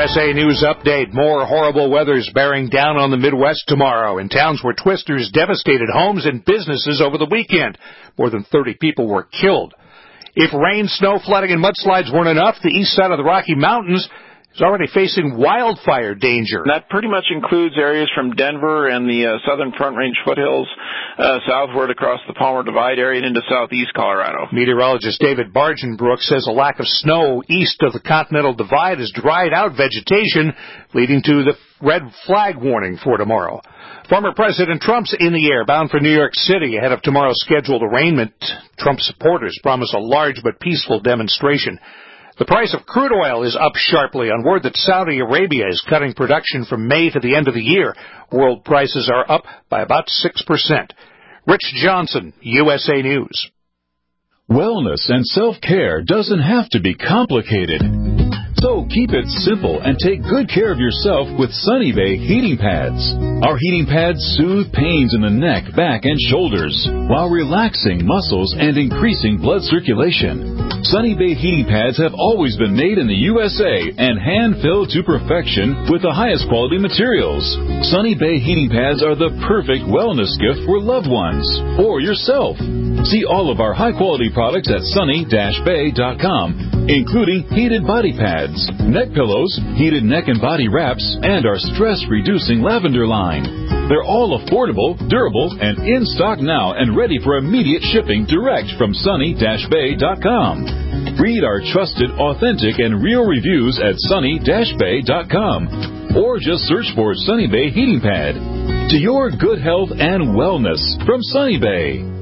USA News Update. More horrible weather's bearing down on the Midwest tomorrow in towns where twisters devastated homes and businesses over the weekend. More than 30 people were killed. If rain, snow, flooding, and mudslides weren't enough, the east side of the Rocky Mountains is already facing wildfire danger. That pretty much includes areas from Denver and the southern Front Range foothills southward across the Palmer Divide area and into southeast Colorado. Meteorologist David Bargenbrook says a lack of snow east of the Continental Divide has dried out vegetation, leading to the red flag warning for tomorrow. Former President Trump's in the air, bound for New York City ahead of tomorrow's scheduled arraignment. Trump supporters promise a large but peaceful demonstration. The price of crude oil is up sharply on word that Saudi Arabia is cutting production from May to the end of the year. World prices are up by about 6%. Rich Johnson, USA News. Wellness and self-care doesn't have to be complicated. So keep it simple and take good care of yourself with Sunny Bay heating pads. Our heating pads soothe pains in the neck, back, and shoulders while relaxing muscles and increasing blood circulation. Sunny Bay heating pads have always been made in the USA and hand-filled to perfection with the highest quality materials. Sunny Bay heating pads are the perfect wellness gift for loved ones or yourself. See all of our high-quality products at sunny-bay.com, including heated body pads, neck pillows, heated neck and body wraps, and our stress-reducing lavender line. They're all affordable, durable, and in stock now and ready for immediate shipping direct from sunny-bay.com. Read our trusted, authentic, and real reviews at sunny-bay.com or just search for Sunny Bay Heating Pad. To your good health and wellness from Sunny Bay.